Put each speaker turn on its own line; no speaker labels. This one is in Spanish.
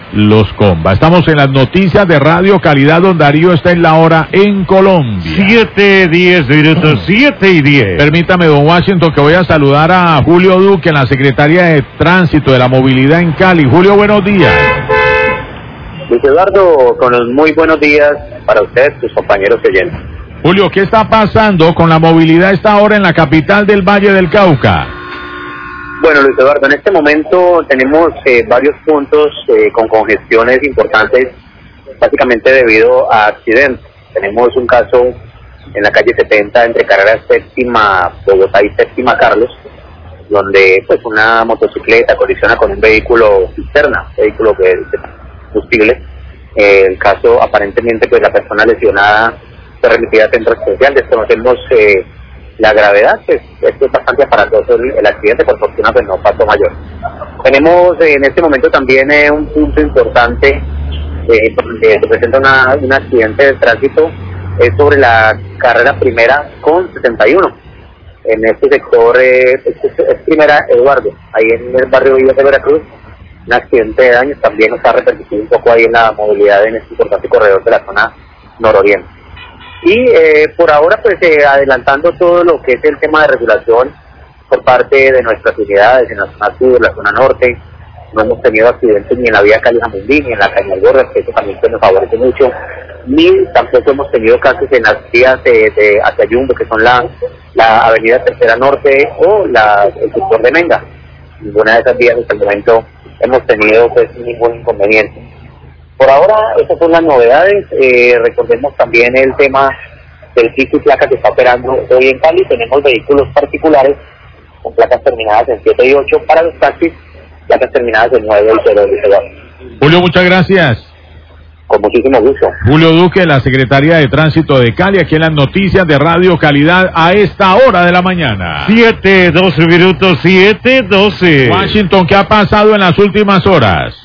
Los Comba. Estamos en las noticias de Radio Calidad, don Darío está en la hora en Colombia.
7:10 minutos, 7:10.
Permítame, don Washington, que voy a saludar a Julio Duque, en la Secretaría de Tránsito de la Movilidad en Cali. Julio, buenos días.
Luis Eduardo, con los muy buenos días para ustedes, sus compañeros oyentes.
Julio, ¿qué está pasando con la movilidad a esta hora en la capital del Valle del Cauca?
Bueno, Luis Eduardo, en este momento tenemos varios puntos con congestiones importantes, básicamente debido a accidentes. Tenemos un caso en la calle 70 entre carrera séptima Bogotá y séptima Carlos, donde pues una motocicleta colisiona con un vehículo cisterna, vehículo de combustible. El caso, aparentemente, pues la persona lesionada fue remitida a centro especial. Desconocemos la gravedad, pues esto es bastante aparatoso el accidente, por fortuna pues no pasó mayor. Tenemos en este momento también un punto importante donde se presenta un accidente de tránsito, es sobre la carrera primera con 61. En este sector es primera Eduardo, ahí en el barrio Villa de Veracruz, un accidente de daños también nos ha repercutido un poco ahí en la movilidad en este importante corredor de la zona nororiente. Y por ahora, pues adelantando todo lo que es el tema de regulación por parte de nuestras unidades en la zona sur, la zona norte, no hemos tenido accidentes ni en la vía Cali-Jamundí, ni en la Cañalgorra, que eso también nos favorece mucho, ni tampoco hemos tenido casos en las vías de hacia Yumbo, que son la avenida Tercera Norte o el sector de Menga. Ninguna de esas vías hasta el momento hemos tenido pues ningún inconveniente. Por ahora, esas son las novedades. Recordemos también el tema del pico y placa que está operando hoy en Cali. Tenemos vehículos particulares con placas terminadas en 7 y 8 para los taxis, placas terminadas en 9 y 0.
Julio, muchas gracias.
Con muchísimo gusto.
Julio Duque, la Secretaría de Tránsito de Cali, aquí en las noticias de Radio Calidad a esta hora de la mañana.
7:12 minutos, 7:12.
Washington, ¿qué ha pasado en las últimas horas?